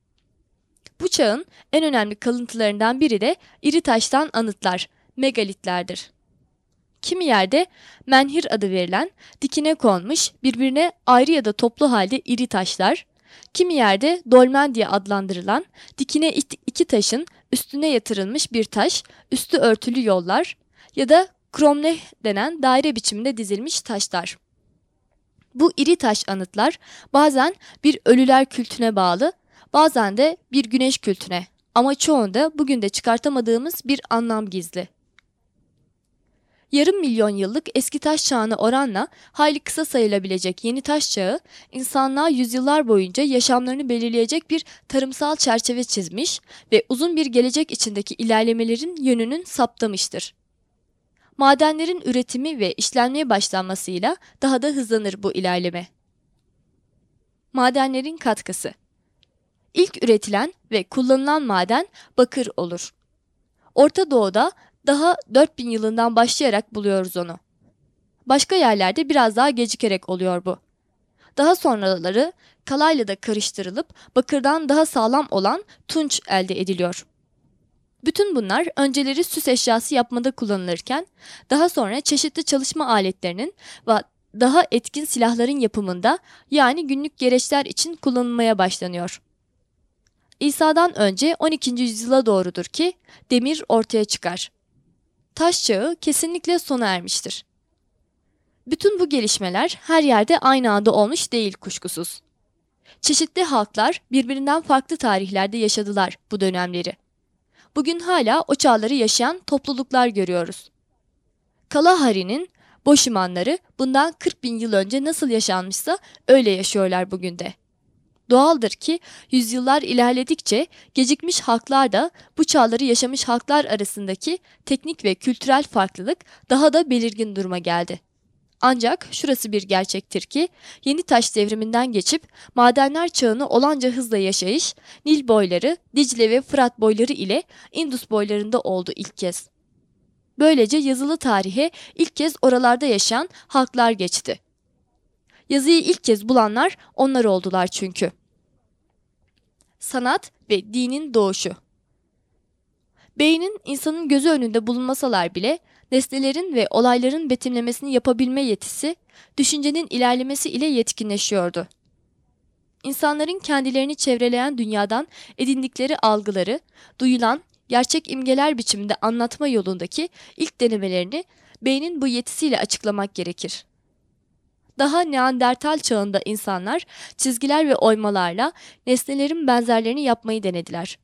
Bu çağın en önemli kalıntılarından biri de iri taştan anıtlar, megalitlerdir. Kimi yerde menhir adı verilen dikine konmuş birbirine ayrı ya da toplu halde iri taşlar, kimi yerde dolmen diye adlandırılan dikine iki taşın üstüne yatırılmış bir taş, üstü örtülü yollar ya da kromleh denen daire biçiminde dizilmiş taşlar. Bu iri taş anıtlar bazen bir ölüler kültüne bağlı, bazen de bir güneş kültüne ama çoğunda bugün de çıkartamadığımız bir anlam gizli. Yarım milyon yıllık eski taş çağına oranla hayli kısa sayılabilecek yeni taş çağı, insanlığa yüzyıllar boyunca yaşamlarını belirleyecek bir tarımsal çerçeve çizmiş ve uzun bir gelecek içindeki ilerlemelerin yönünün saptamıştır. Madenlerin üretimi ve işlenmeye başlanmasıyla daha da hızlanır bu ilerleme. Madenlerin katkısı. İlk üretilen ve kullanılan maden bakır olur. Orta Doğu'da daha 4000 yılından başlayarak buluyoruz onu. Başka yerlerde biraz daha gecikerek oluyor bu. Daha sonraları kalayla da karıştırılıp bakırdan daha sağlam olan tunç elde ediliyor. Bütün bunlar önceleri süs eşyası yapmada kullanılırken daha sonra çeşitli çalışma aletlerinin ve daha etkin silahların yapımında, yani günlük gereçler için kullanılmaya başlanıyor. İsa'dan önce 12. yüzyıla doğrudur ki demir ortaya çıkar. Taş çağı kesinlikle sona ermiştir. Bütün bu gelişmeler her yerde aynı anda olmuş değil kuşkusuz. Çeşitli halklar birbirinden farklı tarihlerde yaşadılar bu dönemleri. Bugün hala o çağları yaşayan topluluklar görüyoruz. Kalahari'nin Boşimanları bundan 40 bin yıl önce nasıl yaşanmışsa öyle yaşıyorlar bugün de. Doğaldır ki yüzyıllar ilerledikçe gecikmiş halklar da bu çağları yaşamış halklar arasındaki teknik ve kültürel farklılık daha da belirgin duruma geldi. Ancak şurası bir gerçektir ki yeni taş devriminden geçip madenler çağını olanca hızla yaşayış, Nil boyları, Dicle ve Fırat boyları ile Indus boylarında oldu ilk kez. Böylece yazılı tarihe ilk kez oralarda yaşayan halklar geçti. Yazıyı ilk kez bulanlar onlar oldular çünkü. Sanat ve dinin doğuşu. Beynin insanın gözü önünde bulunmasalar bile nesnelerin ve olayların betimlemesini yapabilme yetisi, düşüncenin ilerlemesi ile yetkinleşiyordu. İnsanların kendilerini çevreleyen dünyadan edindikleri algıları, duyulan, gerçek imgeler biçiminde anlatma yolundaki ilk denemelerini beynin bu yetisiyle açıklamak gerekir. Daha Neandertal çağında insanlar çizgiler ve oymalarla nesnelerin benzerlerini yapmayı denediler.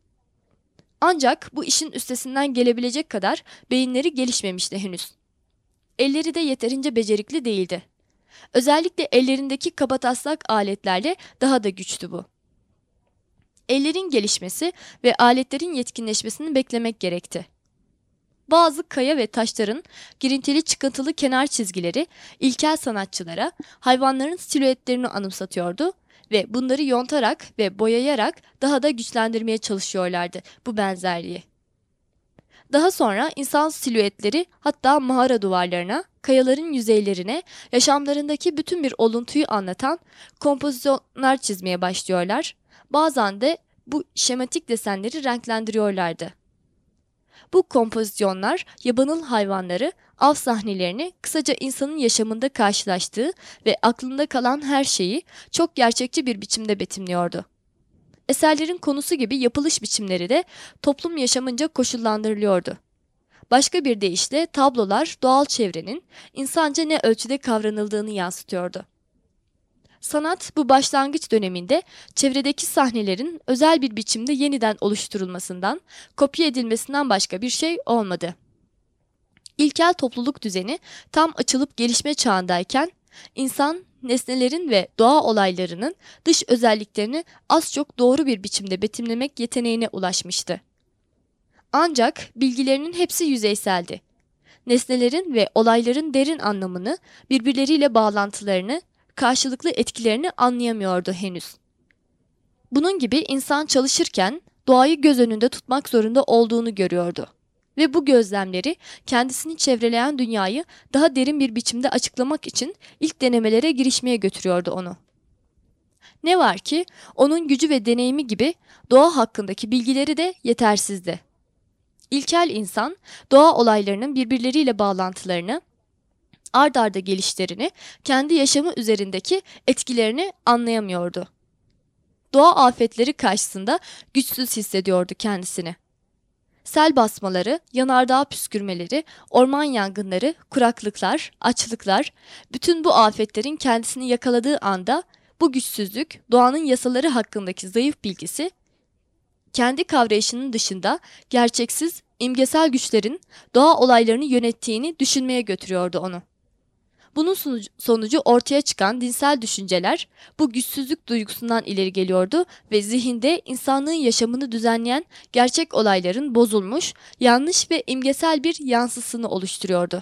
Ancak bu işin üstesinden gelebilecek kadar beyinleri gelişmemişti henüz. Elleri de yeterince becerikli değildi. Özellikle ellerindeki kabataslak aletlerle daha da güçtü bu. Ellerin gelişmesi ve aletlerin yetkinleşmesini beklemek gerekti. Bazı kaya ve taşların girintili çıkıntılı kenar çizgileri ilkel sanatçılara hayvanların silüetlerini anımsatıyordu ve bunları yontarak ve boyayarak daha da güçlendirmeye çalışıyorlardı bu benzerliği. Daha sonra insan silüetleri hatta mağara duvarlarına, kayaların yüzeylerine, yaşamlarındaki bütün bir oluntuyu anlatan kompozisyonlar çizmeye başlıyorlar. Bazen de bu şematik desenleri renklendiriyorlardı. Bu kompozisyonlar yabanıl hayvanları, av sahnelerini, kısaca insanın yaşamında karşılaştığı ve aklında kalan her şeyi çok gerçekçi bir biçimde betimliyordu. Eserlerin konusu gibi yapılış biçimleri de toplum yaşamınca koşullandırılıyordu. Başka bir deyişle tablolar doğal çevrenin insanca ne ölçüde kavranıldığını yansıtıyordu. Sanat bu başlangıç döneminde çevredeki sahnelerin özel bir biçimde yeniden oluşturulmasından, kopya edilmesinden başka bir şey olmadı. İlkel topluluk düzeni tam açılıp gelişme çağındayken insan nesnelerin ve doğa olaylarının dış özelliklerini az çok doğru bir biçimde betimlemek yeteneğine ulaşmıştı. Ancak bilgilerinin hepsi yüzeyseldi. Nesnelerin ve olayların derin anlamını, birbirleriyle bağlantılarını, karşılıklı etkilerini anlayamıyordu henüz. Bunun gibi insan çalışırken doğayı göz önünde tutmak zorunda olduğunu görüyordu. Ve bu gözlemleri kendisini çevreleyen dünyayı daha derin bir biçimde açıklamak için ilk denemelere girişmeye götürüyordu onu. Ne var ki onun gücü ve deneyimi gibi doğa hakkındaki bilgileri de yetersizdi. İlkel insan doğa olaylarının birbirleriyle bağlantılarını, ard arda gelişlerini, kendi yaşamı üzerindeki etkilerini anlayamıyordu. Doğa afetleri karşısında güçsüz hissediyordu kendisini. Sel basmaları, yanardağ püskürmeleri, orman yangınları, kuraklıklar, açlıklar, bütün bu afetlerin kendisini yakaladığı anda bu güçsüzlük, doğanın yasaları hakkındaki zayıf bilgisi, Kendi kavrayışının dışında gerçeksiz, imgesel güçlerin doğa olaylarını yönettiğini düşünmeye götürüyordu onu. Bunun sonucu ortaya çıkan dinsel düşünceler bu güçsüzlük duygusundan ileri geliyordu ve zihinde insanlığın yaşamını düzenleyen gerçek olayların bozulmuş, yanlış ve imgesel bir yansısını oluşturuyordu.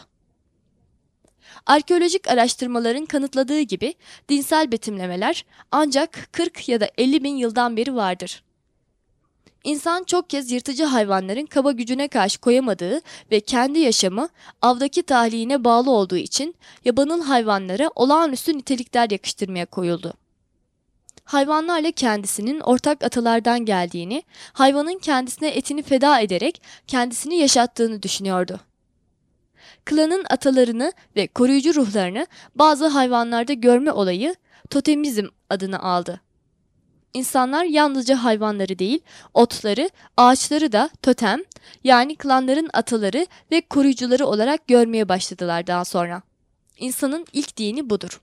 Arkeolojik araştırmaların kanıtladığı gibi dinsel betimlemeler ancak 40 ya da 50 bin yıldan beri vardır. İnsan çok kez yırtıcı hayvanların kaba gücüne karşı koyamadığı ve kendi yaşamı avdaki tahliyine bağlı olduğu için yabanıl hayvanlara olağanüstü nitelikler yakıştırmaya koyuldu. Hayvanlarla kendisinin ortak atalardan geldiğini, hayvanın kendisine etini feda ederek kendisini yaşattığını düşünüyordu. Klanın atalarını ve koruyucu ruhlarını bazı hayvanlarda görme olayı totemizm adını aldı. İnsanlar yalnızca hayvanları değil, otları, ağaçları da totem, yani klanların ataları ve koruyucuları olarak görmeye başladılar daha sonra. İnsanın ilk dini budur.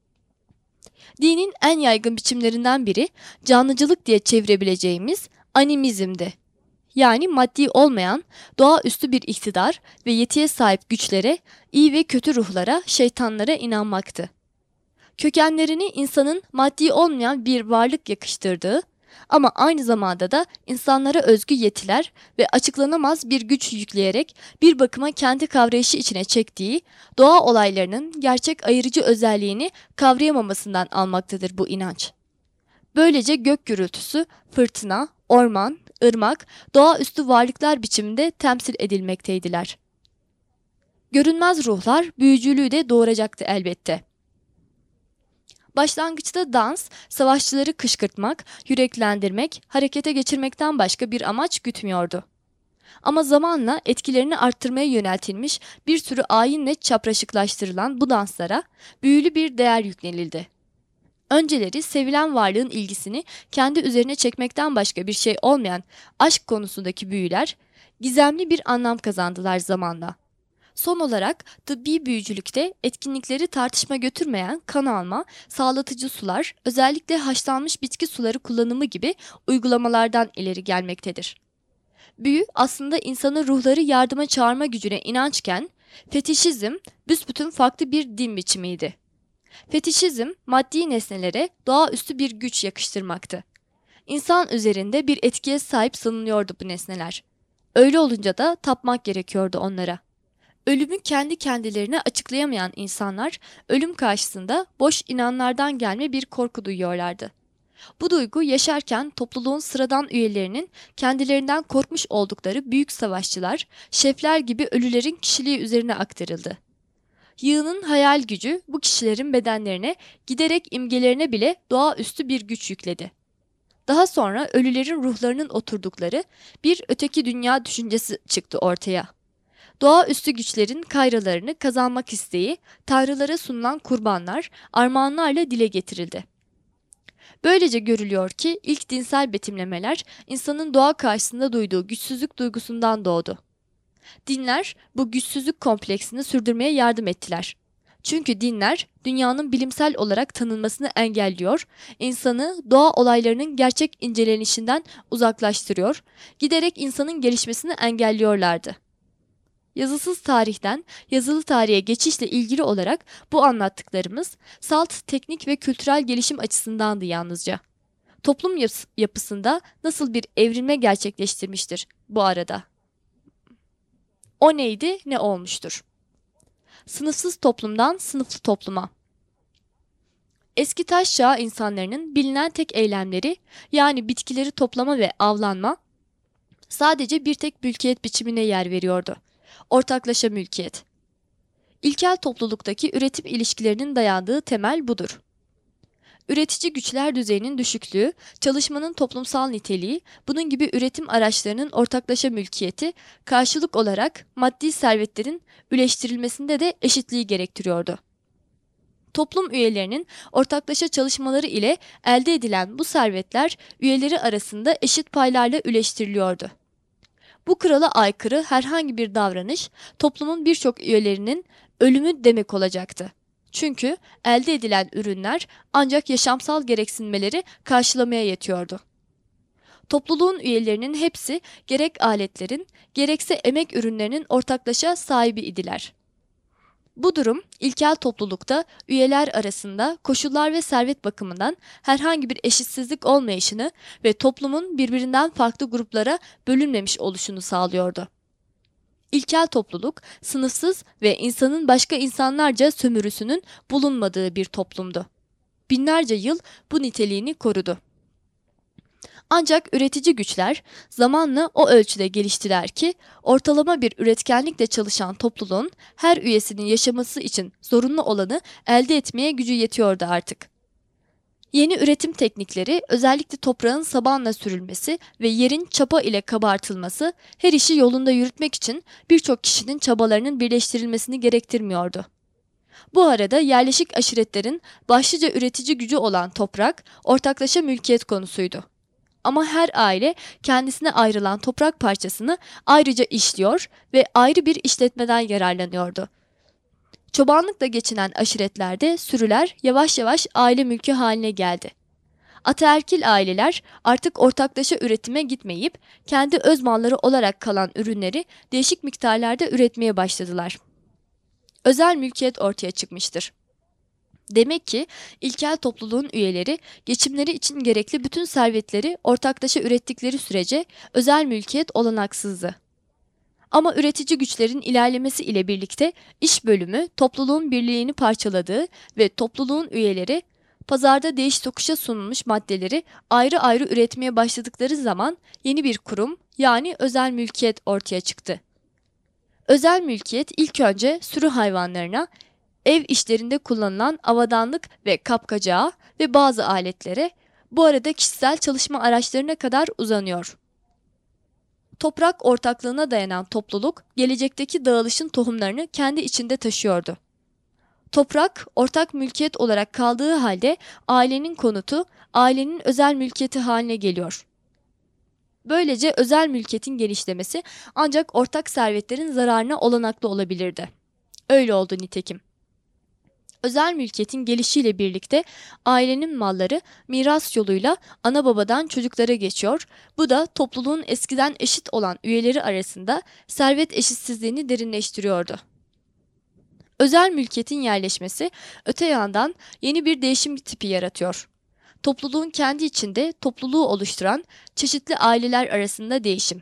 Dinin en yaygın biçimlerinden biri canlıcılık diye çevirebileceğimiz animizmdi. Yani maddi olmayan, doğaüstü bir iktidar ve yetiye sahip güçlere, iyi ve kötü ruhlara, şeytanlara inanmaktı. Kökenlerini insanın maddi olmayan bir varlık yakıştırdığı ama aynı zamanda da insanlara özgü yetiler ve açıklanamaz bir güç yükleyerek bir bakıma kendi kavrayışı içine çektiği doğa olaylarının gerçek ayırıcı özelliğini kavrayamamasından almaktadır bu inanç. Böylece gök gürültüsü, fırtına, orman, ırmak, doğaüstü varlıklar biçiminde temsil edilmekteydiler. Görünmez ruhlar büyücülüğü de doğuracaktı elbette. Başlangıçta dans, savaşçıları kışkırtmak, yüreklendirmek, harekete geçirmekten başka bir amaç gütmüyordu. Ama zamanla etkilerini arttırmaya yöneltilmiş bir sürü ayinle çapraşıklaştırılan bu danslara büyülü bir değer yüklenildi. Önceleri sevilen varlığın ilgisini kendi üzerine çekmekten başka bir şey olmayan aşk konusundaki büyüler, gizemli bir anlam kazandılar zamanla. Son olarak tıbbi büyücülükte etkinlikleri tartışma götürmeyen kan alma, sağlatıcı sular, özellikle haşlanmış bitki suları kullanımı gibi uygulamalardan ileri gelmektedir. Büyü aslında insanın ruhları yardıma çağırma gücüne inançken, fetişizm büsbütün farklı bir din biçimiydi. Fetişizm maddi nesnelere doğaüstü bir güç yakıştırmaktı. İnsan üzerinde bir etkiye sahip sanılıyordu bu nesneler. Öyle olunca da tapmak gerekiyordu onlara. Ölümü kendi kendilerine açıklayamayan insanlar ölüm karşısında boş inanlardan gelme bir korku duyuyorlardı. Bu duygu yaşarken topluluğun sıradan üyelerinin kendilerinden korkmuş oldukları büyük savaşçılar, şefler gibi ölülerin kişiliği üzerine aktarıldı. Yığının hayal gücü bu kişilerin bedenlerine, giderek imgelerine bile doğaüstü bir güç yükledi. Daha sonra ölülerin ruhlarının oturdukları bir öteki dünya düşüncesi çıktı ortaya. Doğaüstü güçlerin kayralarını kazanmak isteği, tanrılara sunulan kurbanlar, armağanlarla dile getirildi. Böylece görülüyor ki ilk dinsel betimlemeler insanın doğa karşısında duyduğu güçsüzlük duygusundan doğdu. Dinler bu güçsüzlük kompleksini sürdürmeye yardım ettiler. Çünkü dinler dünyanın bilimsel olarak tanınmasını engelliyor, insanı doğa olaylarının gerçek incelenişinden uzaklaştırıyor, giderek insanın gelişmesini engelliyorlardı. Yazısız tarihten yazılı tarihe geçişle ilgili olarak bu anlattıklarımız salt, teknik ve kültürel gelişim açısındandı yalnızca. Toplum yapısında nasıl bir evrilme gerçekleştirmiştir bu arada? O neydi, ne olmuştur? Sınıfsız toplumdan sınıflı topluma. Eski taş çağı insanların bilinen tek eylemleri, yani bitkileri toplama ve avlanma, sadece bir tek mülkiyet biçimine yer veriyordu. Ortaklaşa mülkiyet. İlkel topluluktaki üretim ilişkilerinin dayandığı temel budur. Üretici güçler düzeyinin düşüklüğü, çalışmanın toplumsal niteliği, bunun gibi üretim araçlarının ortaklaşa mülkiyeti, karşılık olarak maddi servetlerin üleştirilmesinde de eşitliği gerektiriyordu. Toplum üyelerinin ortaklaşa çalışmaları ile elde edilen bu servetler üyeleri arasında eşit paylarla üleştiriliyordu. Bu kurala aykırı herhangi bir davranış toplumun birçok üyelerinin ölümü demek olacaktı. Çünkü elde edilen ürünler ancak yaşamsal gereksinmeleri karşılamaya yetiyordu. Topluluğun üyelerinin hepsi gerek aletlerin, gerekse emek ürünlerinin ortaklaşa sahibi idiler. Bu durum ilkel toplulukta üyeler arasında koşullar ve servet bakımından herhangi bir eşitsizlik olmayışını ve toplumun birbirinden farklı gruplara bölünmemiş oluşunu sağlıyordu. İlkel topluluk, sınıfsız ve insanın başka insanlarca sömürüsünün bulunmadığı bir toplumdu. Binlerce yıl bu niteliğini korudu. Ancak üretici güçler zamanla o ölçüde geliştiler ki ortalama bir üretkenlikle çalışan topluluğun her üyesinin yaşaması için zorunlu olanı elde etmeye gücü yetiyordu artık. Yeni üretim teknikleri, özellikle toprağın sabanla sürülmesi ve yerin çapa ile kabartılması her işi yolunda yürütmek için birçok kişinin çabalarının birleştirilmesini gerektirmiyordu. Bu arada yerleşik aşiretlerin başlıca üretici gücü olan toprak ortaklaşa mülkiyet konusuydu. Ama her aile kendisine ayrılan toprak parçasını ayrıca işliyor ve ayrı bir işletmeden yararlanıyordu. Çobanlıkla geçinen aşiretlerde sürüler yavaş yavaş aile mülkü haline geldi. Ataerkil aileler artık ortaklaşa üretime gitmeyip kendi öz malları olarak kalan ürünleri değişik miktarlarda üretmeye başladılar. Özel mülkiyet ortaya çıkmıştır. Demek ki ilkel topluluğun üyeleri geçimleri için gerekli bütün servetleri ortaklaşa ürettikleri sürece özel mülkiyet olanaksızdı. Ama üretici güçlerin ilerlemesi ile birlikte iş bölümü topluluğun birliğini parçaladığı ve topluluğun üyeleri pazarda değiş tokuşa sunulmuş maddeleri ayrı ayrı üretmeye başladıkları zaman yeni bir kurum, yani özel mülkiyet ortaya çıktı. Özel mülkiyet ilk önce sürü hayvanlarına, ev işlerinde kullanılan avadanlık ve kapkacağa ve bazı aletlere, bu arada kişisel çalışma araçlarına kadar uzanıyor. Toprak ortaklığına dayanan topluluk, gelecekteki dağılışın tohumlarını kendi içinde taşıyordu. Toprak, ortak mülkiyet olarak kaldığı halde ailenin konutu, ailenin özel mülkiyeti haline geliyor. Böylece özel mülkiyetin genişlemesi ancak ortak servetlerin zararına olanaklı olabilirdi. Öyle oldu nitekim. Özel mülkiyetin gelişiyle birlikte ailenin malları miras yoluyla ana babadan çocuklara geçiyor. Bu da topluluğun eskiden eşit olan üyeleri arasında servet eşitsizliğini derinleştiriyordu. Özel mülkiyetin yerleşmesi öte yandan yeni bir değişim tipi yaratıyor. Topluluğun kendi içinde topluluğu oluşturan çeşitli aileler arasında değişim.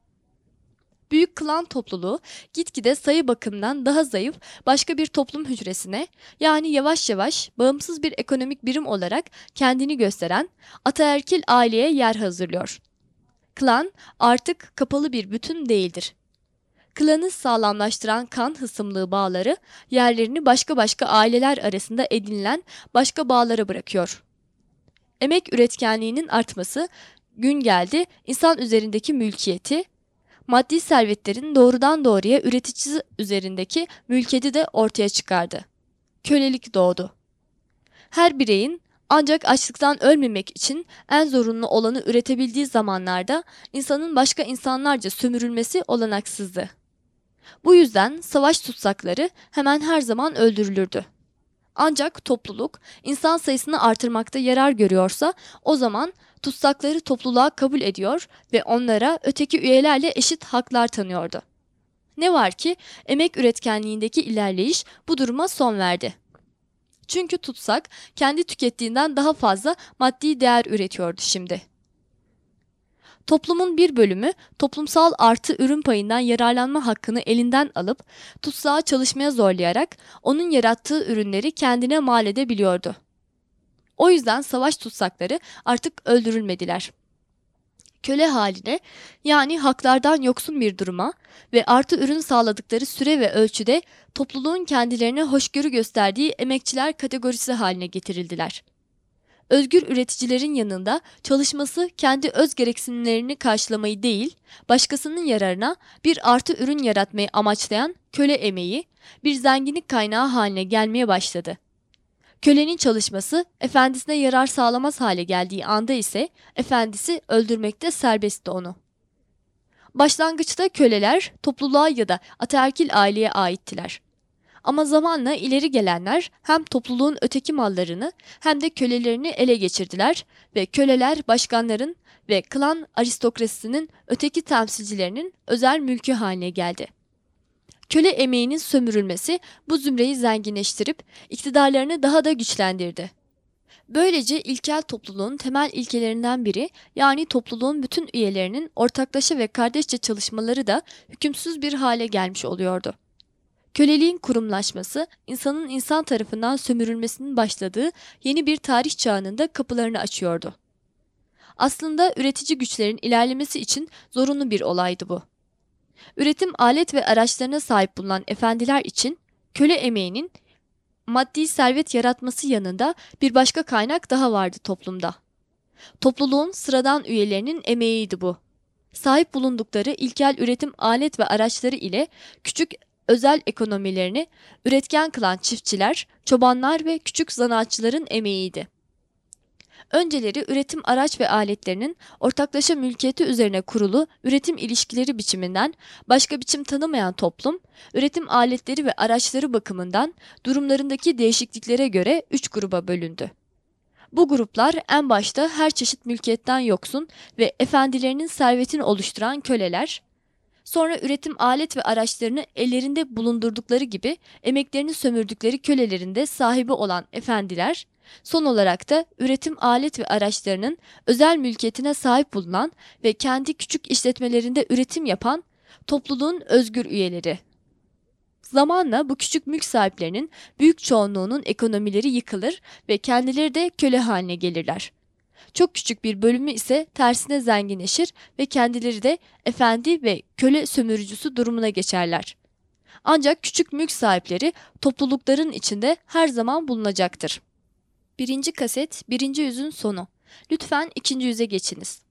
Büyük klan topluluğu gitgide sayı bakımından daha zayıf başka bir toplum hücresine, yani yavaş yavaş bağımsız bir ekonomik birim olarak kendini gösteren ataerkil aileye yer hazırlıyor. Klan artık kapalı bir bütün değildir. Klanı sağlamlaştıran kan hısımlığı bağları yerlerini başka aileler arasında edinilen başka bağlara bırakıyor. Emek üretkenliğinin artması gün geldi insan üzerindeki mülkiyeti, maddi servetlerin doğrudan doğruya üreticisi üzerindeki mülkiyeti de ortaya çıkardı. Kölelik doğdu. Her bireyin ancak açlıktan ölmemek için en zorunlu olanı üretebildiği zamanlarda insanın başka insanlarca sömürülmesi olanaksızdı. Bu yüzden savaş tutsakları hemen her zaman öldürülürdü. Ancak topluluk insan sayısını artırmakta yarar görüyorsa o zaman tutsakları topluluğa kabul ediyor ve onlara öteki üyelerle eşit haklar tanıyordu. Ne var ki emek üretkenliğindeki ilerleyiş bu duruma son verdi. Çünkü tutsak kendi tükettiğinden daha fazla maddi değer üretiyordu şimdi. Toplumun bir bölümü toplumsal artı ürün payından yararlanma hakkını elinden alıp tutsağı çalışmaya zorlayarak onun yarattığı ürünleri kendine mal edebiliyordu. O yüzden savaş tutsakları artık öldürülmediler. Köle haline, yani haklardan yoksun bir duruma ve artı ürün sağladıkları süre ve ölçüde topluluğun kendilerine hoşgörü gösterdiği emekçiler kategorisi haline getirildiler. Özgür üreticilerin yanında çalışması kendi öz gereksinimlerini karşılamayı değil, başkasının yararına bir artı ürün yaratmayı amaçlayan köle emeği bir zenginlik kaynağı haline gelmeye başladı. Kölenin çalışması efendisine yarar sağlamaz hale geldiği anda ise efendisi öldürmekte serbestti onu. Başlangıçta köleler topluluğa ya da ataerkil aileye aittiler. Ama zamanla ileri gelenler hem topluluğun öteki mallarını hem de kölelerini ele geçirdiler ve köleler başkanların ve klan aristokrasisinin öteki temsilcilerinin özel mülkü haline geldi. Köle emeğinin sömürülmesi bu zümreyi zenginleştirip iktidarlarını daha da güçlendirdi. Böylece ilkel topluluğun temel ilkelerinden biri, yani topluluğun bütün üyelerinin ortaklaşa ve kardeşçe çalışmaları da hükümsüz bir hale gelmiş oluyordu. Köleliğin kurumlaşması, insanın insan tarafından sömürülmesinin başladığı yeni bir tarih çağının da kapılarını açıyordu. Aslında üretici güçlerin ilerlemesi için zorunlu bir olaydı bu. Üretim alet ve araçlarına sahip bulunan efendiler için köle emeğinin maddi servet yaratması yanında bir başka kaynak daha vardı toplumda. Topluluğun sıradan üyelerinin emeğiydi bu. Sahip bulundukları ilkel üretim alet ve araçları ile küçük özel ekonomilerini üretken kılan çiftçiler, çobanlar ve küçük zanaatçıların emeğiydi. Önceleri üretim araç ve aletlerinin ortaklaşa mülkiyeti üzerine kurulu üretim ilişkileri biçiminden başka biçim tanımayan toplum, üretim aletleri ve araçları bakımından durumlarındaki değişikliklere göre 3 gruba bölündü. Bu gruplar en başta her çeşit mülkiyetten yoksun ve efendilerinin servetini oluşturan köleler, sonra üretim alet ve araçlarını ellerinde bulundurdukları gibi emeklerini sömürdükleri kölelerin de sahibi olan efendiler, son olarak da üretim alet ve araçlarının özel mülkiyetine sahip bulunan ve kendi küçük işletmelerinde üretim yapan topluluğun özgür üyeleri. Zamanla bu küçük mülk sahiplerinin büyük çoğunluğunun ekonomileri yıkılır ve kendileri de köle haline gelirler. Çok küçük bir bölümü ise tersine zenginleşir ve kendileri de efendi ve köle sömürücüsü durumuna geçerler. Ancak küçük mülk sahipleri toplulukların içinde her zaman bulunacaktır. Birinci kaset, birinci yüzün sonu. Lütfen ikinci yüze geçiniz.